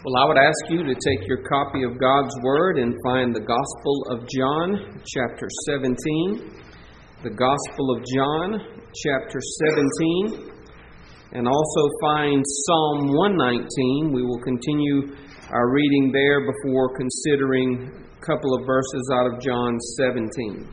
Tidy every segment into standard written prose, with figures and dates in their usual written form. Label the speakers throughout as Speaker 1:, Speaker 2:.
Speaker 1: Well, I would ask you to take your copy of God's Word and find the Gospel of John, chapter 17. The Gospel of John, chapter 17. And also find Psalm 119. We will continue our reading there before considering a couple of verses out of John 17.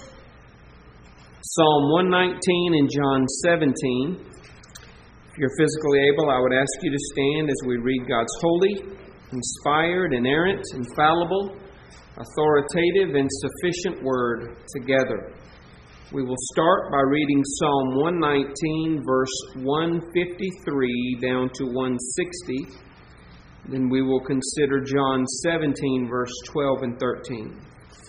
Speaker 1: Psalm 119 and John 17. If you're physically able, I would ask you to stand as we read God's holy, inspired, inerrant, infallible, authoritative, and sufficient Word together. We will start by reading Psalm 119, verse 153 down to 160. Then we will consider John 17, verse 12 and 13.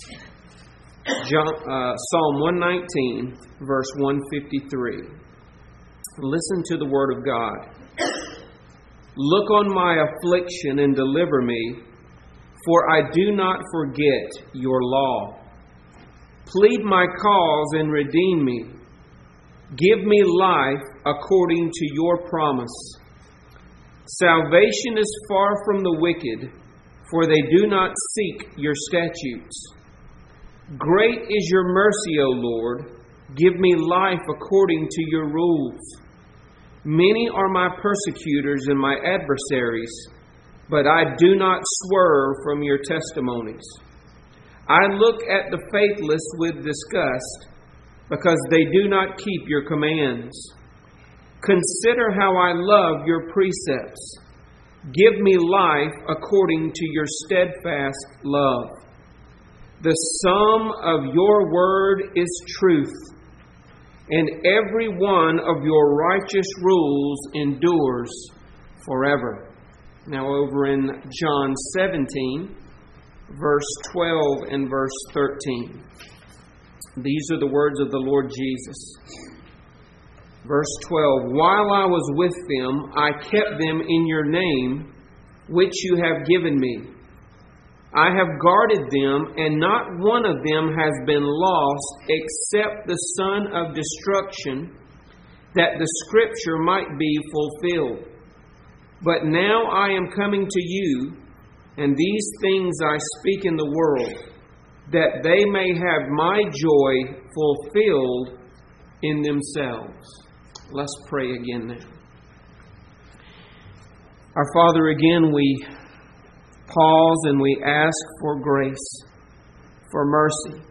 Speaker 1: Psalm 119, verse 153. Listen to the Word of God. Look on my affliction and deliver me, for I do not forget your law. Plead my cause and redeem me. Give me life according to your promise. Salvation is far from the wicked, for they do not seek your statutes. Great is your mercy, O Lord. Give me life according to your rules. Many are my persecutors and my adversaries, but I do not swerve from your testimonies. I look at the faithless with disgust, because they do not keep your commands. Consider how I love your precepts. Give me life according to your steadfast love. The sum of your word is truth, and every one of your righteous rules endures forever. Now over in John 17, verse 12 and verse 13. These are the words of the Lord Jesus. Verse 12, while I was with them, I kept them in your name, which you have given me. I have guarded them, and not one of them has been lost except the son of destruction, that the scripture might be fulfilled. But now I am coming to you, and these things I speak in the world, that they may have my joy fulfilled in themselves. Let's pray again now. Our Father, again we pause and we ask for grace, for mercy,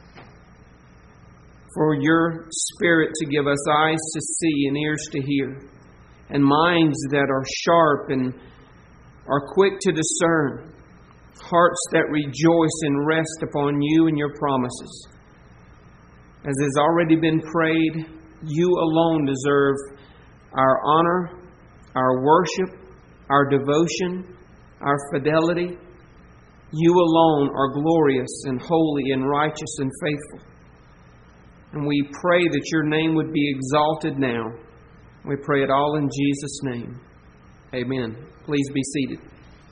Speaker 1: for your Spirit to give us eyes to see and ears to hear, and minds that are sharp and are quick to discern, hearts that rejoice and rest upon you and your promises. As has already been prayed, you alone deserve our honor, our worship, our devotion, our fidelity. You alone are glorious and holy and righteous and faithful. And we pray that your name would be exalted now. We pray it all in Jesus' name. Amen. Please be seated.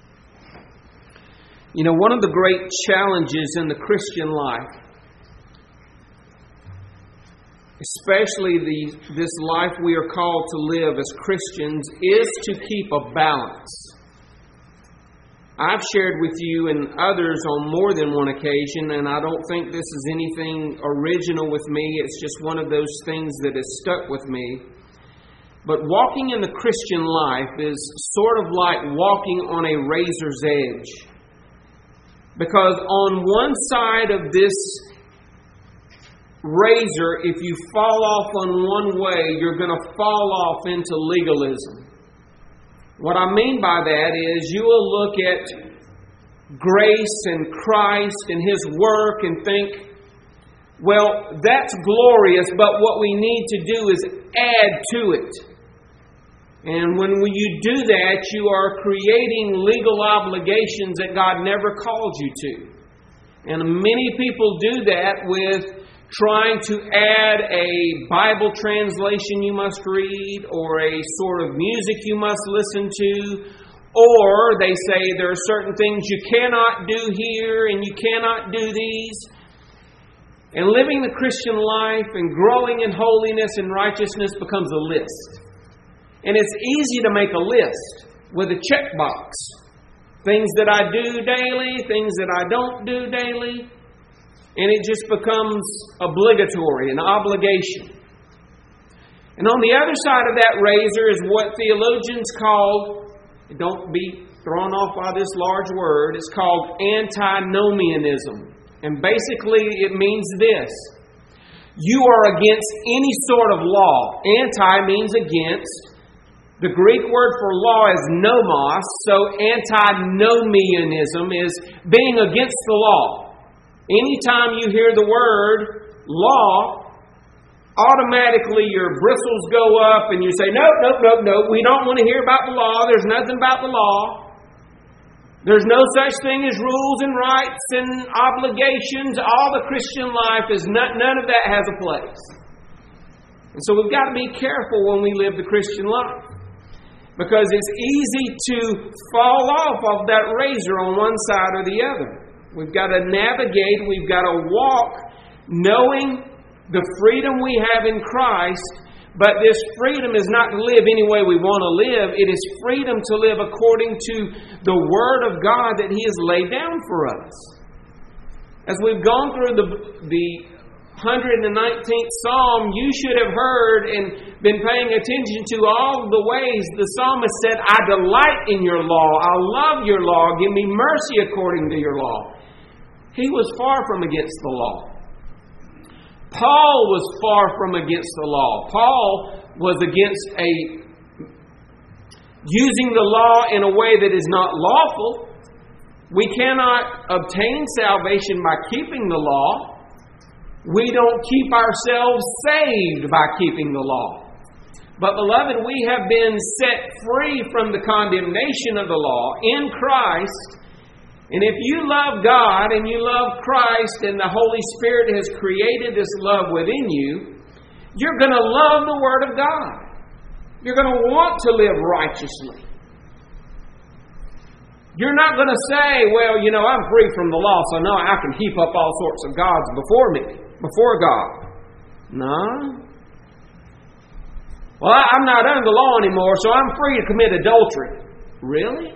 Speaker 1: You know, one of the great challenges in the Christian life, especially this life we are called to live as Christians, is to keep a balance. I've shared with you and others on more than one occasion, and I don't think this is anything original with me. It's just one of those things that has stuck with me. But walking in the Christian life is sort of like walking on a razor's edge. Because on one side of this razor, if you fall off on one way, you're going to fall off into legalism. What I mean by that is you will look at grace and Christ and His work and think, well, that's glorious, but what we need to do is add to it. And when you do that, you are creating legal obligations that God never called you to. And many people do that with trying to add a Bible translation you must read, or a sort of music you must listen to, or they say there are certain things you cannot do here and you cannot do these. And living the Christian life and growing in holiness and righteousness becomes a list. And it's easy to make a list with a checkbox. things that I do daily, things that I don't do daily, and it just becomes obligatory, an obligation. And on the other side of that razor is what theologians call, don't be thrown off by this large word, it's called antinomianism. And basically it means this: you are against any sort of law. Anti means against. The Greek word for law is nomos, so antinomianism is being against the law. Anytime you hear the word law, automatically your bristles go up and you say, nope, we don't want to hear about the law. There's nothing about the law. There's no such thing as rules and rights and obligations. All the Christian life is none of that has a place. And so we've got to be careful when we live the Christian life, because it's easy to fall off of that razor on one side or the other. We've got to navigate, we've got to walk knowing the freedom we have in Christ, but this freedom is not to live any way we want to live. It is freedom to live according to the Word of God that He has laid down for us. As we've gone through the 119th Psalm, you should have heard and been paying attention to all the ways the psalmist said, I delight in your law. I love your law. Give me mercy according to your law. He was far from against the law. Paul was far from against the law. Paul was against using the law in a way that is not lawful. We cannot obtain salvation by keeping the law. We don't keep ourselves saved by keeping the law. But beloved, we have been set free from the condemnation of the law in Christ. And if you love God and you love Christ and the Holy Spirit has created this love within you, you're going to love the Word of God. You're going to want to live righteously. You're not going to say, well, I'm free from the law, so now I can heap up all sorts of gods before God. No. Well, I'm not under the law anymore, so I'm free to commit adultery. Really?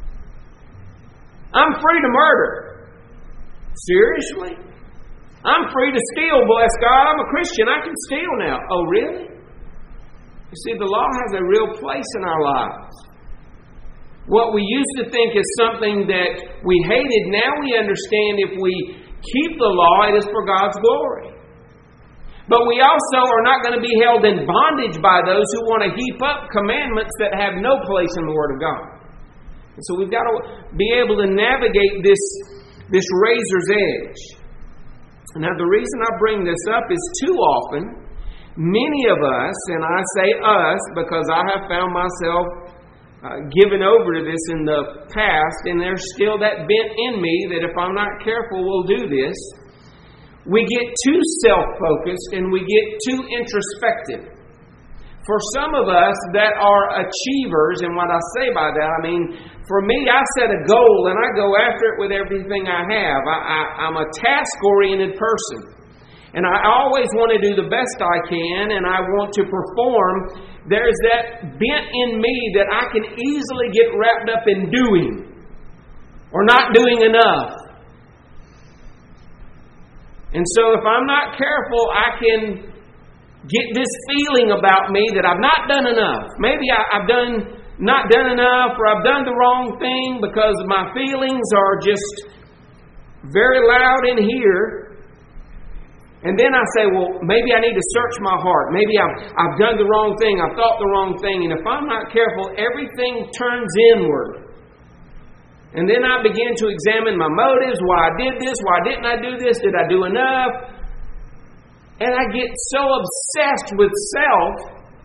Speaker 1: I'm free to murder. Seriously? I'm free to steal, bless God. I'm a Christian. I can steal now. Oh, really? You see, the law has a real place in our lives. What we used to think is something that we hated, now we understand if we keep the law, it is for God's glory. But we also are not going to be held in bondage by those who want to heap up commandments that have no place in the Word of God. And so we've got to be able to navigate this razor's edge. Now, the reason I bring this up is too often, many of us, and I say us because I have found myself given over to this in the past, and there's still that bent in me that if I'm not careful will do this. We get too self-focused and we get too introspective. For some of us that are achievers, and what I say by that, I mean, for me, I set a goal and I go after it with everything I have. I'm a task-oriented person. And I always want to do the best I can, and I want to perform. There's that bent in me that I can easily get wrapped up in doing or not doing enough. And so if I'm not careful, I can get this feeling about me that I've not done enough. Maybe I've not done enough, or I've done the wrong thing because my feelings are just very loud in here. And then I say, well, maybe I need to search my heart. Maybe I've done the wrong thing. I've thought the wrong thing. And if I'm not careful, everything turns inward. And then I begin to examine my motives. Why I did this? Why didn't I do this? Did I do enough? And I get so obsessed with self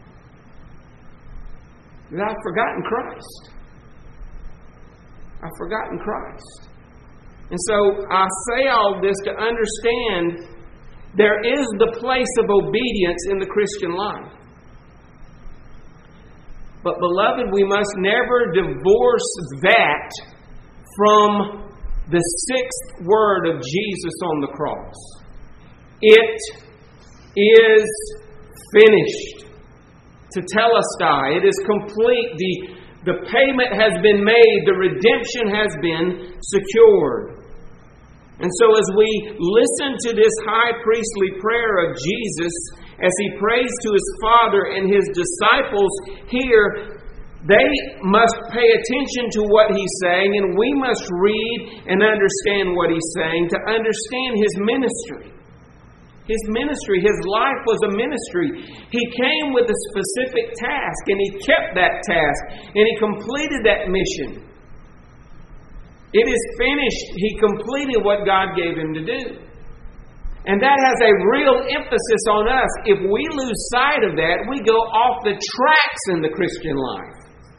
Speaker 1: that I've forgotten Christ. I've forgotten Christ. And so I say all this to understand there is the place of obedience in the Christian life. But beloved, we must never divorce that from the sixth word of Jesus on the cross. It is finished. Tetelestai. It is complete. The payment has been made. The redemption has been secured. And so as we listen to this high priestly prayer of Jesus, as He prays to His Father and His disciples here, they must pay attention to what He's saying, and we must read and understand what He's saying to understand His ministry. His ministry, His life was a ministry. He came with a specific task, and He kept that task, and He completed that mission. It is finished. He completed what God gave Him to do. And that has a real emphasis on us. If we lose sight of that, we go off the tracks in the Christian life.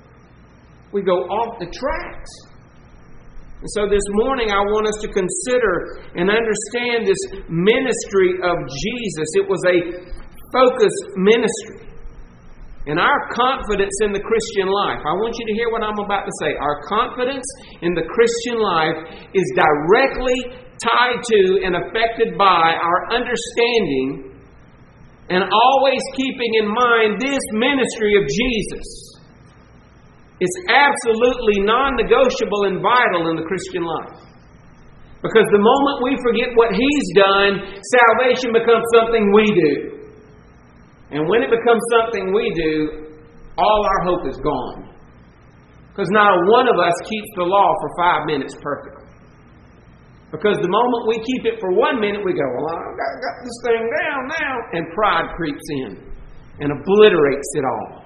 Speaker 1: We go off the tracks. And so this morning I want us to consider and understand this ministry of Jesus. It was a focused ministry. And our confidence in the Christian life, I want you to hear what I'm about to say. Our confidence in the Christian life is directly tied to and affected by our understanding and always keeping in mind this ministry of Jesus. It's absolutely non-negotiable and vital in the Christian life. Because the moment we forget what He's done, salvation becomes something we do. And when it becomes something we do, all our hope is gone. Because not one of us keeps the law for 5 minutes perfectly. Because the moment we keep it for 1 minute, we go, well, I got this thing down now. And pride creeps in and obliterates it all.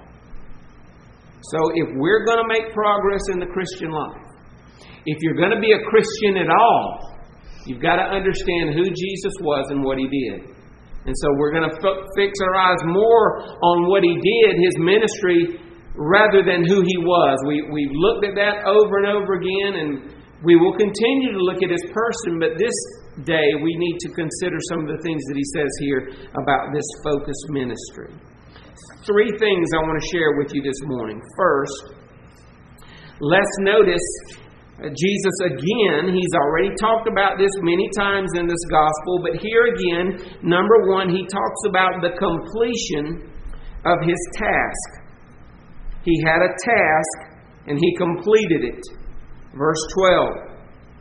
Speaker 1: So if we're going to make progress in the Christian life, if you're going to be a Christian at all, you've got to understand who Jesus was and what He did. And so we're going to fix our eyes more on what He did, His ministry, rather than who He was. We've looked at that over and over again, and we will continue to look at His person, but this day we need to consider some of the things that He says here about this focused ministry. 3 things I want to share with you this morning. First, let's notice Jesus again. He's already talked about this many times in this gospel, but here again, number 1, He talks about the completion of His task. He had a task and He completed it. Verse 12.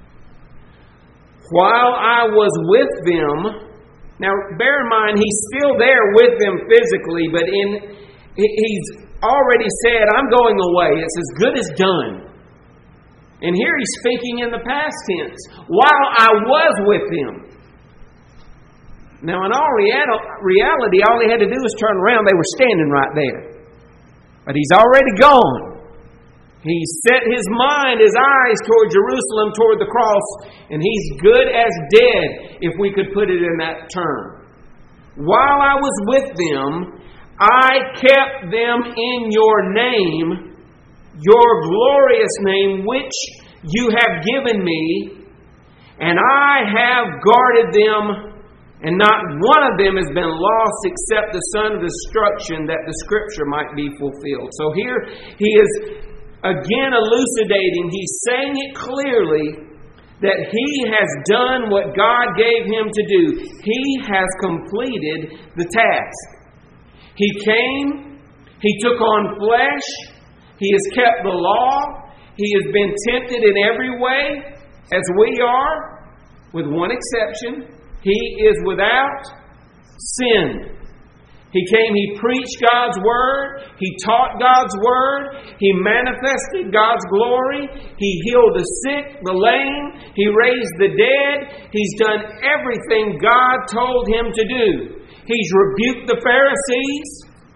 Speaker 1: While I was with them. Now, bear in mind, He's still there with them physically, but He's already said, I'm going away. It's as good as done. And here He's speaking in the past tense. While I was with them. Now, in all reality, all He had to do was turn around. They were standing right there. But He's already gone. He set His mind, His eyes toward Jerusalem, toward the cross, and He's good as dead, if we could put it in that term. While I was with them, I kept them in your name, your glorious name, which you have given me, and I have guarded them, and not one of them has been lost except the son of destruction, that the Scripture might be fulfilled. So here He is again elucidating, He's saying it clearly that He has done what God gave Him to do. He has completed the task. He came, He took on flesh, He has kept the law, He has been tempted in every way as we are, with one exception. He is without sin. He came, He preached God's Word, He taught God's Word, He manifested God's glory, He healed the sick, the lame, He raised the dead. He's done everything God told Him to do. He's rebuked the Pharisees.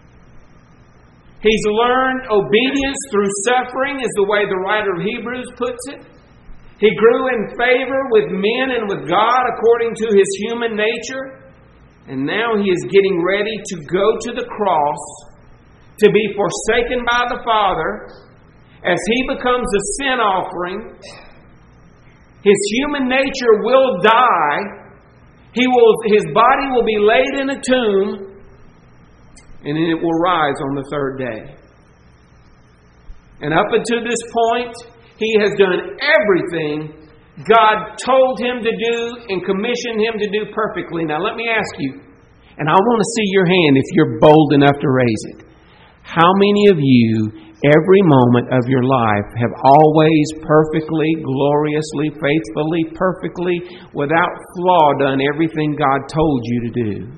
Speaker 1: He's learned obedience through suffering, is the way the writer of Hebrews puts it. He grew in favor with men and with God according to His human nature. And now He is getting ready to go to the cross, to be forsaken by the Father, as He becomes a sin offering. His human nature will die. His body will be laid in a tomb, and then it will rise on the 3rd day. And up until this point, He has done everything God told Him to do and commissioned Him to do perfectly. Now let me ask you, and I want to see your hand if you're bold enough to raise it. How many of you, every moment of your life, have always perfectly, gloriously, faithfully, perfectly, without flaw, done everything God told you to do?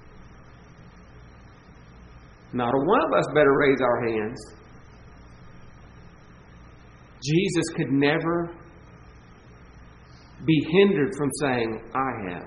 Speaker 1: Not a one of us better raise our hands. Jesus could never be hindered from saying, I have.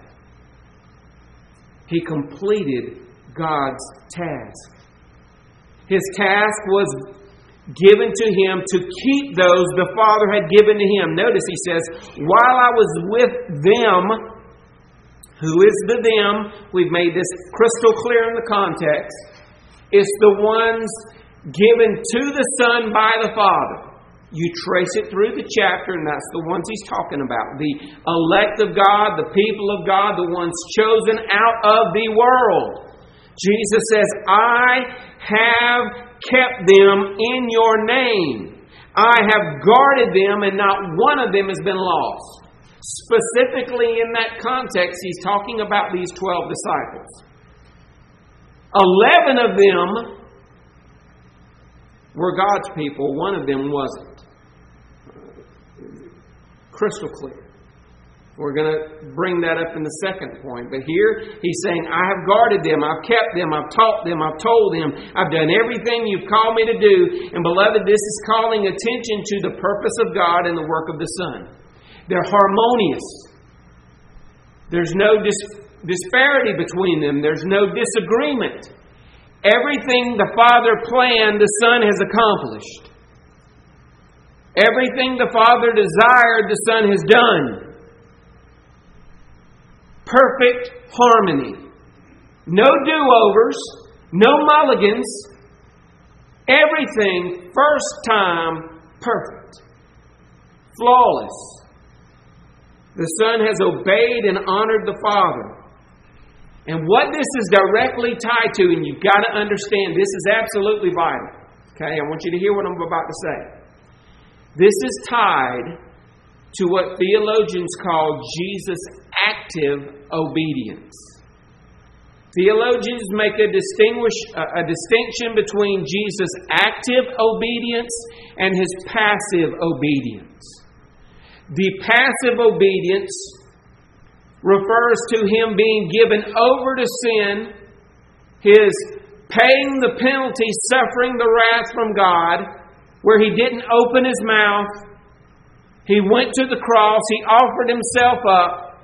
Speaker 1: He completed God's task. His task was given to Him to keep those the Father had given to Him. Notice He says, while I was with them, who is the them? We've made this crystal clear in the context. It's the ones given to the Son by the Father. You trace it through the chapter, and that's the ones He's talking about. The elect of God, the people of God, the ones chosen out of the world. Jesus says, I have kept them in your name. I have guarded them, and not one of them has been lost. Specifically in that context, He's talking about these 12 disciples. 11 of them were God's people. One of them wasn't. Crystal clear. We're going to bring that up in the second point. But here He's saying, I have guarded them, I've kept them, I've taught them, I've told them, I've done everything you've called me to do. And beloved, this is calling attention to the purpose of God and the work of the Son. They're harmonious. There's no disparity between them. There's no disagreement. Everything the Father planned, the Son has accomplished. Everything the Father desired, the Son has done. Perfect harmony. No do-overs, no mulligans. Everything, first time, perfect. Flawless. The Son has obeyed and honored the Father. And what this is directly tied to, and you've got to understand, this is absolutely vital. Okay, I want you to hear what I'm about to say. This is tied to what theologians call Jesus' active obedience. Theologians make a distinction between Jesus' active obedience and His passive obedience. The passive obedience refers to Him being given over to sin, His paying the penalty, suffering the wrath from God, where He didn't open His mouth. He went to the cross. He offered Himself up.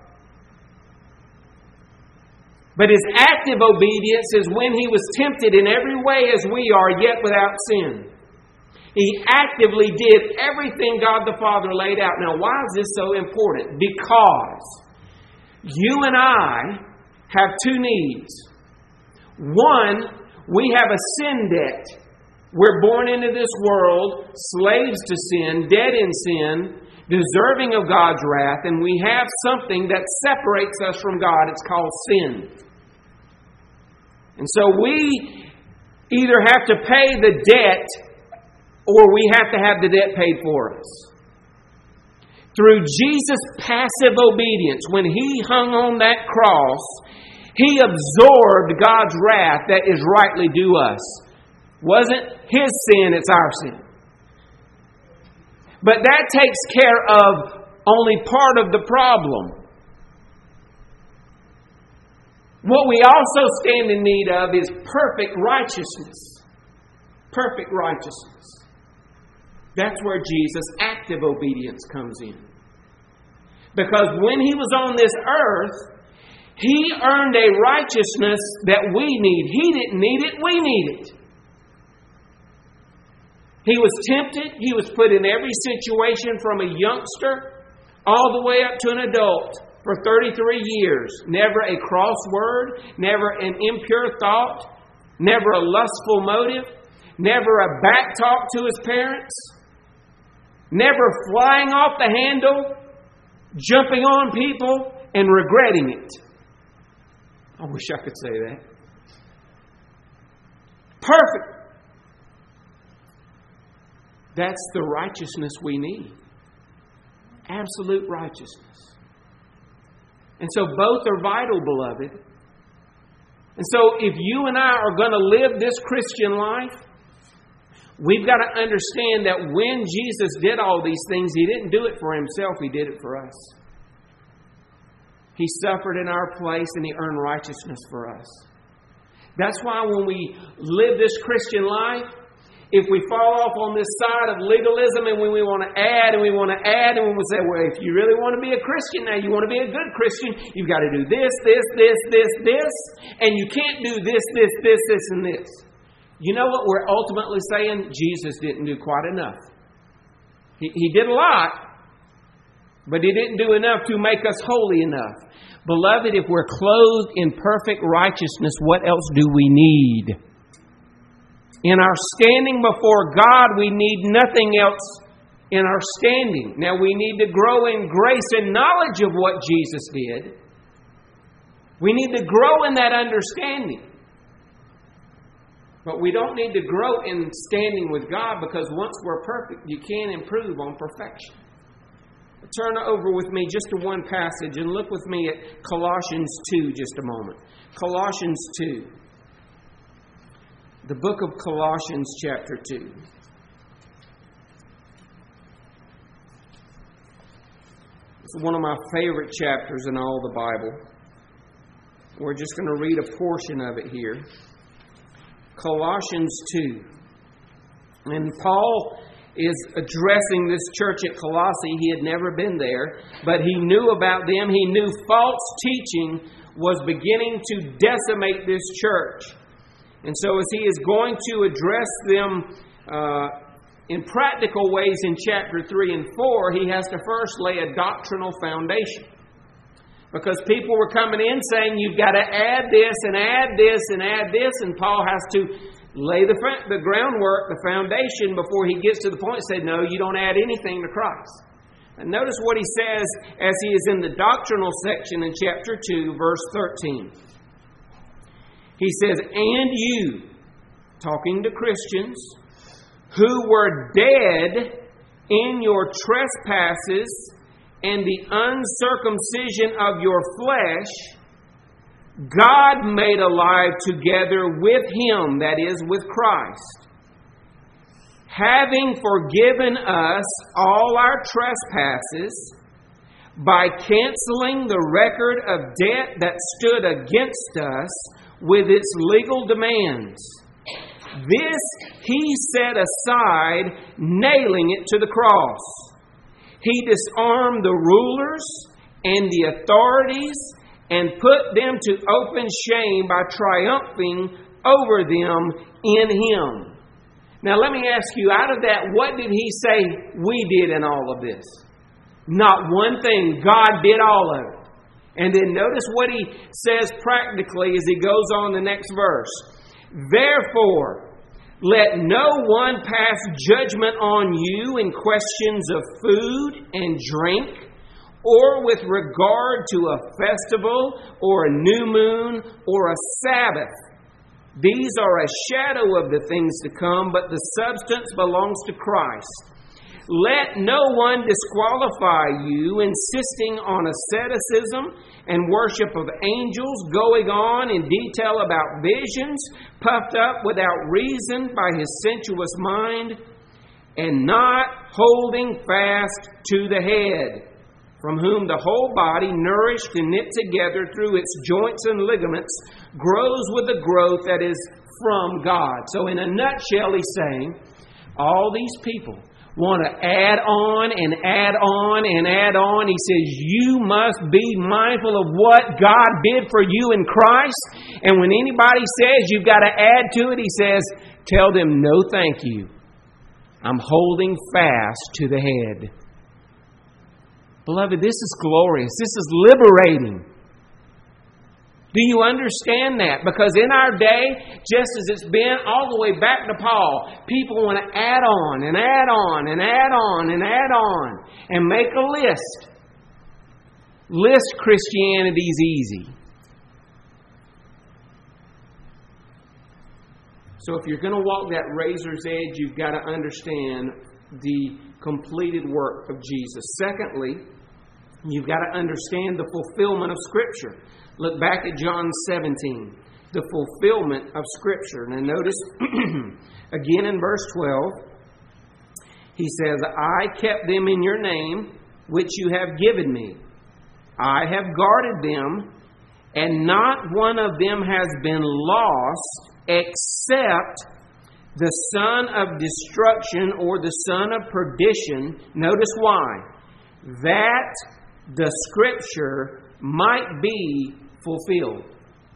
Speaker 1: But His active obedience is when He was tempted in every way as we are, yet without sin. He actively did everything God the Father laid out. Now, why is this so important? Because you and I have two needs. One, we have a sin debt. We're born into this world, slaves to sin, dead in sin, deserving of God's wrath, and we have something that separates us from God. It's called sin. And so we either have to pay the debt or we have to have the debt paid for us. Through Jesus' passive obedience, when He hung on that cross, He absorbed God's wrath that is rightly due us. Wasn't His sin, it's our sin. But that takes care of only part of the problem. What we also stand in need of is perfect righteousness. Perfect righteousness. That's where Jesus' active obedience comes in. Because when He was on this earth, He earned a righteousness that we need. He didn't need it, we need it. He was tempted. He was put in every situation from a youngster all the way up to an adult for 33 years. Never a cross word, never an impure thought, never a lustful motive, never a back talk to his parents, never flying off the handle, jumping on people and regretting it. I wish I could say that. Perfect. That's the righteousness we need. Absolute righteousness. And so both are vital, beloved. And so if you and I are going to live this Christian life, We've got to understand that when Jesus did all these things, He didn't do it for Himself. He did it for us. He suffered in our place and He earned righteousness for us. That's why when we live this Christian life, if we fall off on this side of legalism and when we want to add and we want to add and we say, well, if you really want to be a Christian now, you want to be a good Christian, you've got to do this, and you can't do this, and this. You know what we're ultimately saying? Jesus didn't do quite enough. He did a lot, but He didn't do enough to make us holy enough. Beloved, if we're clothed in perfect righteousness, what else do we need? In our standing before God, we need nothing else in our standing. Now, we need to grow in grace and knowledge of what Jesus did. We need to grow in that understanding. But we don't need to grow in standing with God, because once we're perfect, you can't improve on perfection. Turn over with me just to one passage and look with me at Colossians 2 just a moment. Colossians 2. The book of Colossians chapter 2. It's one of my favorite chapters in all the Bible. We're just going to read a portion of it here. Colossians 2. And Paul is addressing this church at Colossae. He had never been there, but he knew about them. He knew false teaching was beginning to decimate this church. And so as he is going to address them in practical ways in chapter 3 and 4, he has to first lay a doctrinal foundation. Because people were coming in saying, you've got to add this and add this and add this. And Paul has to lay the groundwork, the foundation, before he gets to the point and say, no, you don't add anything to Christ. And notice what he says as he is in the doctrinal section in chapter 2, verse 13. He says, and you, talking to Christians, who were dead in your trespasses and the uncircumcision of your flesh, God made alive together with Him, that is, with Christ, having forgiven us all our trespasses by canceling the record of debt that stood against us with its legal demands. This He set aside, nailing it to the cross. He disarmed the rulers and the authorities and put them to open shame by triumphing over them in Him. Now let me ask you, out of that, what did He say we did in all of this? Not one thing. God did all of it. And then notice what He says practically as He goes on the next verse. Therefore, let no one pass judgment on you in questions of food and drink, or with regard to a festival, or a new moon, or a Sabbath. These are a shadow of the things to come, but the substance belongs to Christ. Let no one disqualify you, insisting on asceticism and worship of angels, going on in detail about visions, puffed up without reason by his sensuous mind, and not holding fast to the head, from whom the whole body, nourished and knit together through its joints and ligaments, grows with the growth that is from God. So in a nutshell, he's saying, all these people want to add on and add on and add on. He says, you must be mindful of what God did for you in Christ. And when anybody says you've got to add to it, he says, tell them, no thank you. I'm holding fast to the head. Beloved, this is glorious. This is liberating. Do you understand that? Because in our day, just as it's been all the way back to Paul, people want to add on and add on and add on and add on and make a list. List Christianity's easy. So if you're going to walk that razor's edge, you've got to understand the completed work of Jesus. Secondly, you've got to understand the fulfillment of Scripture. Look back at John 17. the fulfillment of Scripture. Now notice, again in verse 12, he says, I kept them in your name, which you have given me. I have guarded them, and not one of them has been lost except the son of destruction or the son of perdition. Notice why. That the Scripture might be fulfilled.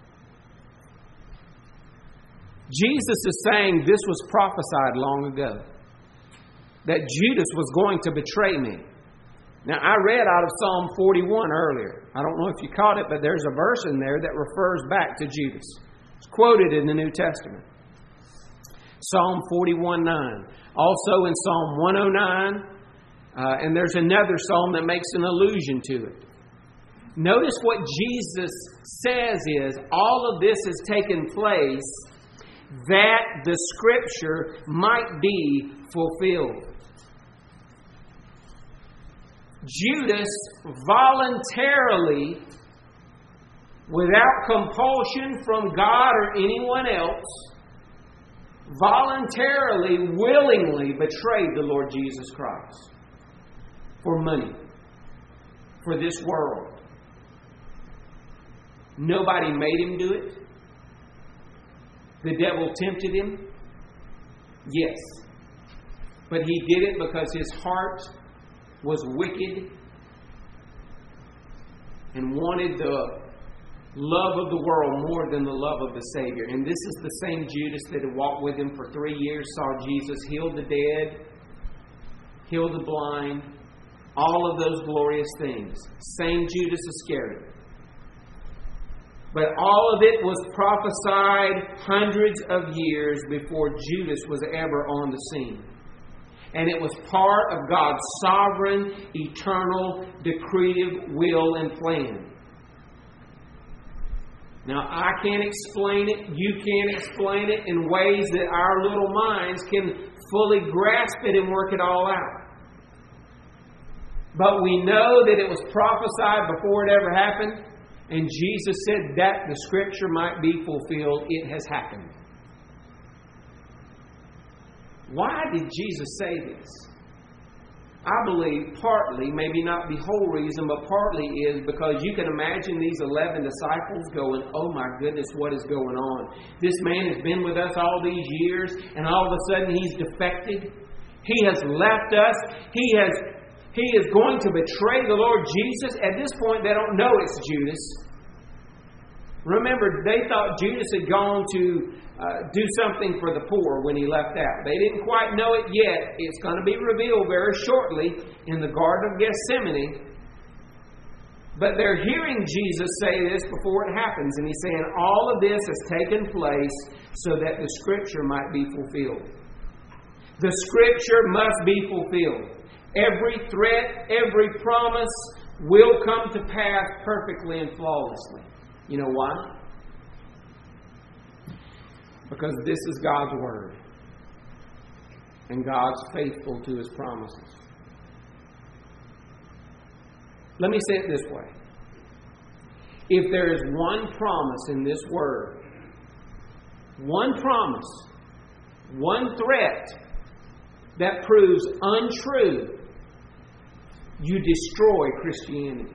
Speaker 1: Jesus is saying this was prophesied long ago, that Judas was going to betray me. Now, I read out of Psalm 41 earlier. I don't know if you caught it, but there's a verse in there that refers back to Judas. It's quoted in the New Testament. Psalm 41:9. Also in Psalm 109, and there's another psalm that makes an allusion to it. Notice what Jesus says is, all of this has taken place that the Scripture might be fulfilled. Judas voluntarily, without compulsion from God or anyone else, voluntarily, willingly betrayed the Lord Jesus Christ for money, for this world. Nobody made him do it. The devil tempted him. Yes. But he did it because his heart was wicked and wanted the love of the world more than the love of the Savior. And this is the same Judas that had walked with him for 3 years, saw Jesus heal the dead, heal the blind, all of those glorious things. Same Judas Iscariot. But all of it was prophesied hundreds of years before Judas was ever on the scene. And it was part of God's sovereign, eternal, decretive will and plan. Now, I can't explain it. You can't explain it in ways that our little minds can fully grasp it and work it all out. But we know that it was prophesied before it ever happened. And Jesus said that the Scripture might be fulfilled. It has happened. Why did Jesus say this? I believe partly, maybe not the whole reason, but partly is because you can imagine these 11 disciples going, oh my goodness, what is going on? This man has been with us all these years, and all of a sudden he's defected. He has left us. He is going to betray the Lord Jesus. At this point, they don't know it's Judas. Remember, they thought Judas had gone to do something for the poor when he left out. They didn't quite know it yet. It's going to be revealed very shortly in the Garden of Gethsemane. But they're hearing Jesus say this before it happens. And he's saying all of this has taken place so that the Scripture might be fulfilled. The Scripture must be fulfilled. Every threat, every promise will come to pass perfectly and flawlessly. You know why? Because this is God's Word. And God's faithful to His promises. Let me say it this way. If there is one promise in this Word, one promise, one threat that proves untrue, you destroy Christianity.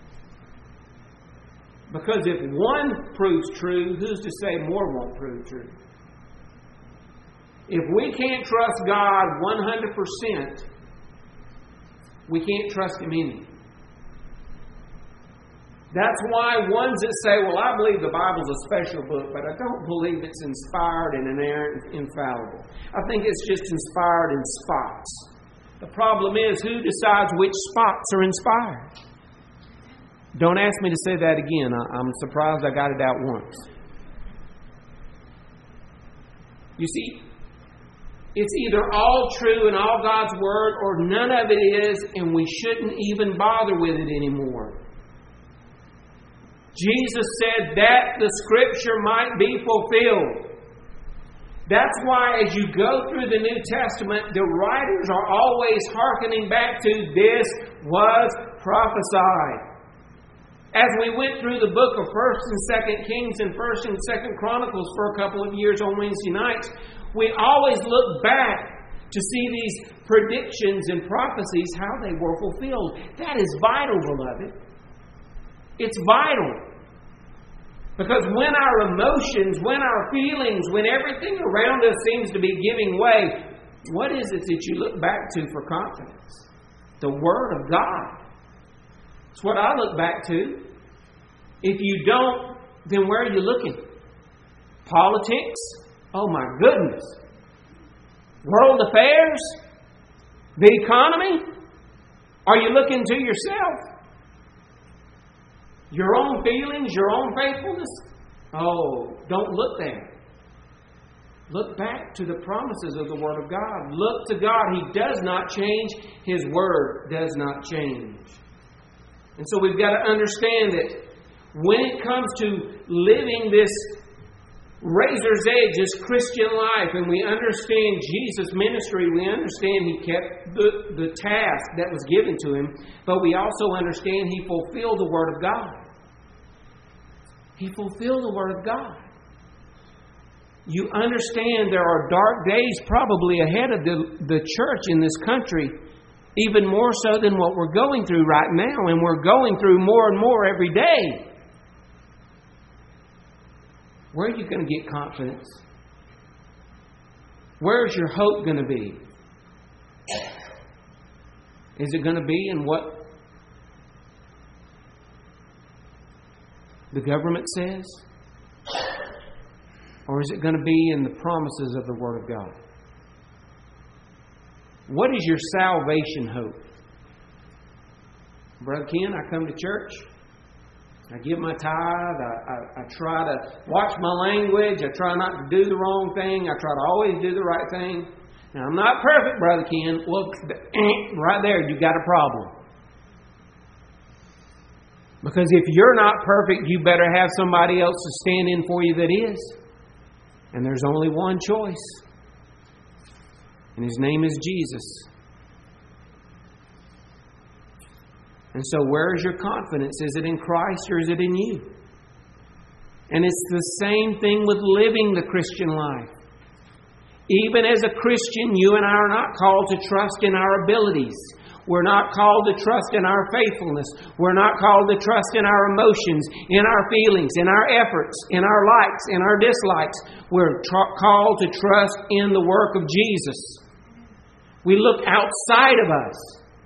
Speaker 1: Because if one proves true, who's to say more won't prove true? If we can't trust God 100%, we can't trust Him any. That's why ones that say, well, I believe the Bible's a special book, but I don't believe it's inspired and inerrant, infallible. I think it's just inspired in spots. The problem is, who decides which spots are inspired? Don't ask me to say that again. I'm surprised I got it out once. You see, it's either all true and all God's Word, or none of it is, and we shouldn't even bother with it anymore. Jesus said that the Scripture might be fulfilled. That's why as you go through the New Testament, the writers are always hearkening back to this was prophesied. As we went through the book of 1st and 2nd Kings and 1st and 2nd Chronicles for a couple of years on Wednesday nights, we always look back to see these predictions and prophecies, how they were fulfilled. That is vital, beloved. It's vital. Because when our emotions, when our feelings, when everything around us seems to be giving way, what is it that you look back to for confidence? The Word of God. It's what I look back to. If you don't, then where are you looking? Politics? Oh my goodness. World affairs? The economy? Are you looking to yourself? Your own feelings, your own faithfulness? Oh, don't look there. Look back to the promises of the Word of God. Look to God. He does not change. His Word does not change. And so we've got to understand that when it comes to living this razor's edge, this Christian life, and we understand Jesus' ministry, we understand He kept the task that was given to Him, but we also understand He fulfilled the Word of God. He fulfilled the Word of God. You understand there are dark days probably ahead of the church in this country, even more so than what we're going through right now, and we're going through more and more every day. Where are you going to get confidence? Where is your hope going to be? Is it going to be in what the government says? Or is it going to be in the promises of the Word of God? What is your salvation hope? Brother Ken, I come to church. I give my tithe. I try to watch my language. I try not to do the wrong thing. I try to always do the right thing. Now, I'm not perfect, Brother Ken. Well, right there, you've got a problem. Because if you're not perfect, you better have somebody else to stand in for you that is. And there's only one choice. And His name is Jesus. And so where is your confidence? Is it in Christ or is it in you? And it's the same thing with living the Christian life. Even as a Christian, you and I are not called to trust in our abilities. We're not called to trust in our faithfulness. We're not called to trust in our emotions, in our feelings, in our efforts, in our likes, in our dislikes. We're called to trust in the work of Jesus. We look outside of us.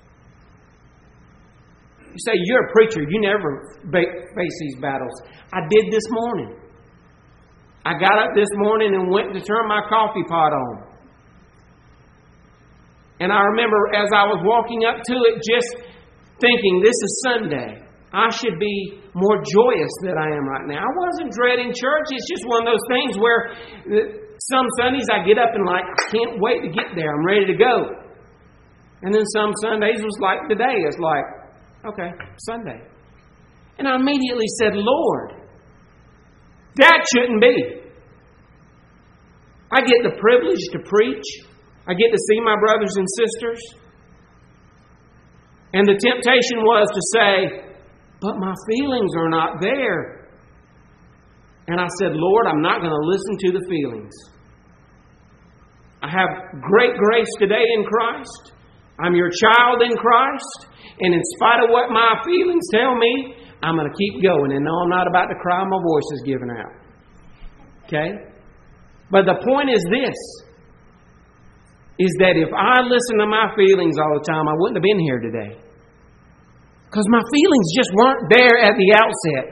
Speaker 1: You say, you're a preacher. You never face these battles. I did this morning. I got up this morning and went to turn my coffee pot on. And I remember as I was walking up to it, just thinking, this is Sunday. I should be more joyous than I am right now. I wasn't dreading church. It's just one of those things where some Sundays I get up and I can't wait to get there. I'm ready to go. And then some Sundays was like today. It's like, okay, Sunday. And I immediately said, Lord, that shouldn't be. I get the privilege to preach. I get to see my brothers and sisters. And the temptation was to say, but my feelings are not there. And I said, Lord, I'm not going to listen to the feelings. I have great grace today in Christ. I'm your child in Christ. And in spite of what my feelings tell me, I'm going to keep going. And no, I'm not about to cry. My voice is giving out. Okay? But the point is this. Is that if I listened to my feelings all the time, I wouldn't have been here today. Because my feelings just weren't there at the outset.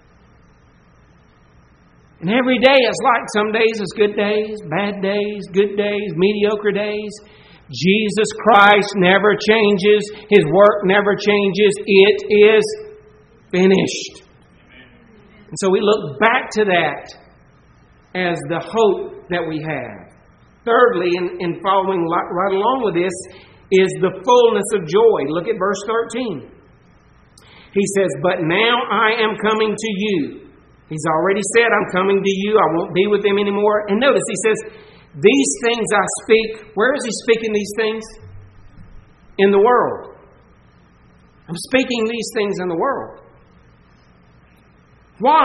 Speaker 1: And every day it's like some days it's good days, bad days, good days, mediocre days. Jesus Christ never changes. His work never changes. It is finished. And so we look back to that as the hope that we have. Thirdly, in following right along with this, is the fullness of joy. Look at verse 13. He says, but now I am coming to you. He's already said, I'm coming to you. I won't be with them anymore. And notice, he says, these things I speak. Where is he speaking these things? In the world. I'm speaking these things in the world. Why?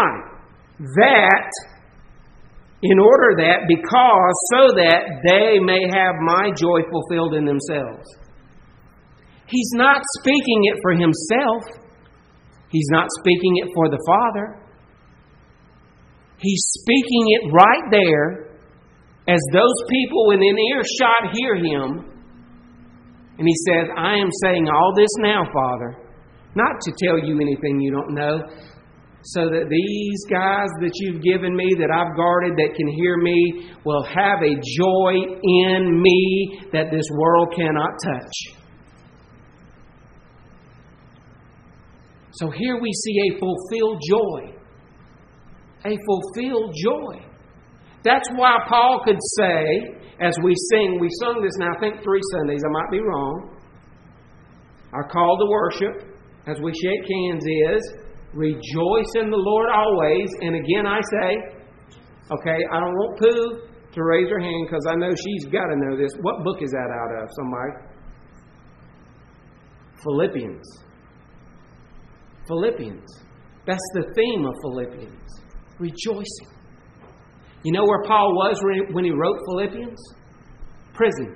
Speaker 1: Because so that they may have my joy fulfilled in themselves. He's not speaking it for himself. He's not speaking it for the Father. He's speaking it right there as those people within earshot hear him. And he says, I am saying all this now, Father, not to tell you anything you don't know, so that these guys that you've given me, that I've guarded, that can hear me, will have a joy in me that this world cannot touch. So here we see a fulfilled joy. A fulfilled joy. That's why Paul could say, as we sung this now, I think 3 Sundays, I might be wrong. Our call to worship, as we shake hands, is, rejoice in the Lord always. And again I say, okay, I don't want Pooh to raise her hand because I know she's got to know this. What book is that out of, somebody? Philippians. Philippians. That's the theme of Philippians. Rejoicing. You know where Paul was when he wrote Philippians? Prison.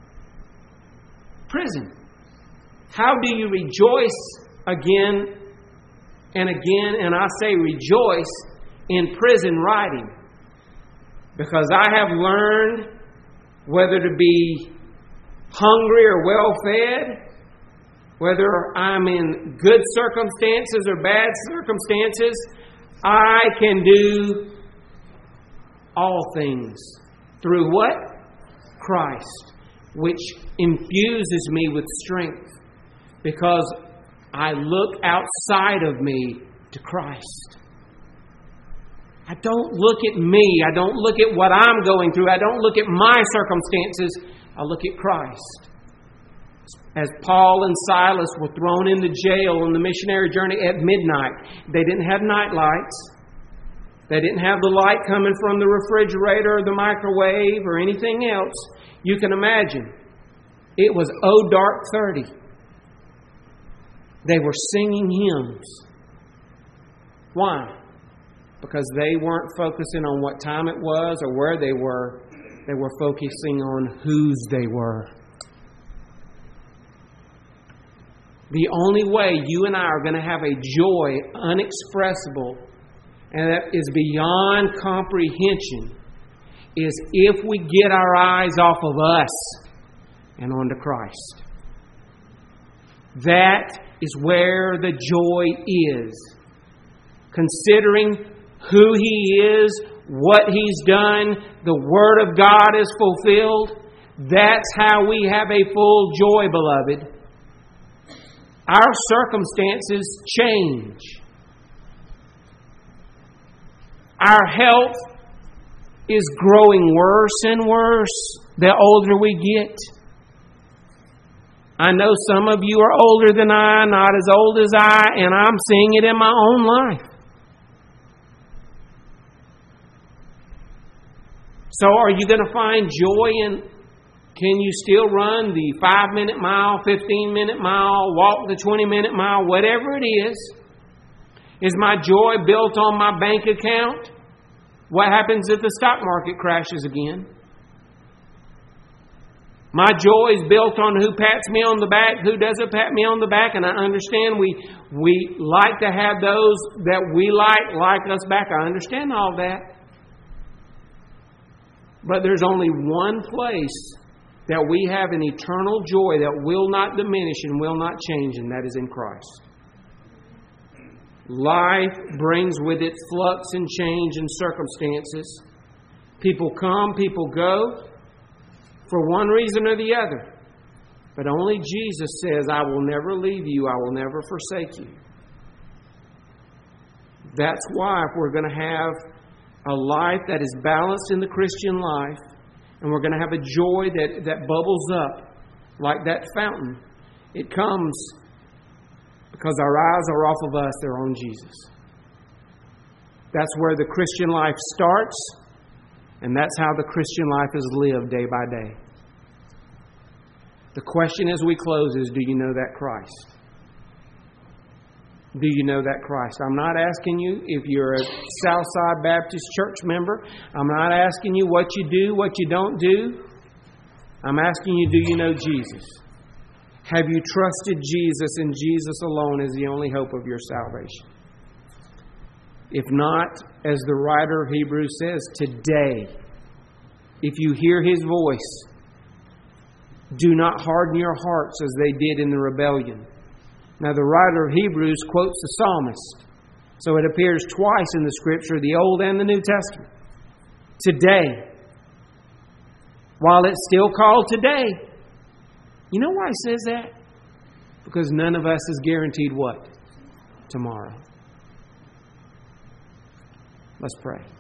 Speaker 1: Prison. How do you rejoice again and again? And I say rejoice in prison writing. Because I have learned whether to be hungry or well fed, whether I'm in good circumstances or bad circumstances, I can do all things through what? Christ, which infuses me with strength because I look outside of me to Christ. I don't look at me. I don't look at what I'm going through. I don't look at my circumstances. I look at Christ. As Paul and Silas were thrown into jail on the missionary journey at midnight, they didn't have night lights. They didn't have the light coming from the refrigerator or the microwave or anything else. You can imagine. It was dark 30. They were singing hymns. Why? Because they weren't focusing on what time it was or where they were. They were focusing on whose they were. The only way you and I are going to have a joy unexpressible and that is beyond comprehension is if we get our eyes off of us and onto Christ. That is where the joy is. Considering who He is, what He's done, the Word of God is fulfilled. That's how we have a full joy, beloved. Our circumstances change. Our health is growing worse and worse the older we get. I know some of you are older than I, not as old as I, and I'm seeing it in my own life. So are you going to find joy in, can you still run the 5-minute mile, 15-minute mile, walk the 20-minute mile, whatever it is? Is my joy built on my bank account? What happens if the stock market crashes again? My joy is built on who pats me on the back, who doesn't pat me on the back, and I understand we like to have those that we like us back. I understand all that. But there's only one place that we have an eternal joy that will not diminish and will not change, and that is in Christ. Life brings with it flux and change and circumstances. People come, people go, for one reason or the other. But only Jesus says, I will never leave you, I will never forsake you. That's why if we're going to have a life that is balanced in the Christian life, and we're going to have a joy that bubbles up like that fountain, it comes because our eyes are off of us, they're on Jesus. That's where the Christian life starts, and that's how the Christian life is lived day by day. The question as we close is, do you know that Christ? Do you know that Christ? I'm not asking you if you're a Southside Baptist Church member. I'm not asking you what you do, what you don't do. I'm asking you, do you know Jesus? Have you trusted Jesus and Jesus alone as the only hope of your salvation? If not, as the writer of Hebrews says, today, if you hear His voice, do not harden your hearts as they did in the rebellion. Now, the writer of Hebrews quotes the psalmist. So it appears twice in the Scripture, the Old and the New Testament. Today. While it's still called today. You know why he says that? Because none of us is guaranteed what? Tomorrow. Let's pray.